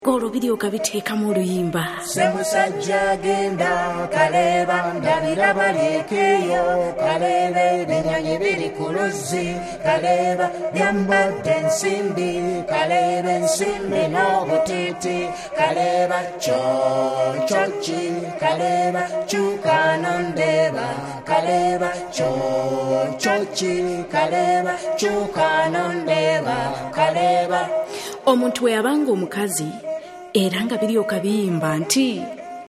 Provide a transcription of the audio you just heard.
Golo biryoka biteekamu oluyimba. Ssemusajja genda Kaleeba ndabira balyekeeyo Kaleeba ebinnyonyi biri ku luzzi Kaleeba byambadde ensimbi Kaleeba ensimbi n'obutiiti Kaleeba kyoki Kaleeba kyuka nondeeba Kaleeba kyoki Kaleeba kyuka nondeeba Kaleeba. Omuntu bwe yabanga omukazi era nga biryoka biyimba nti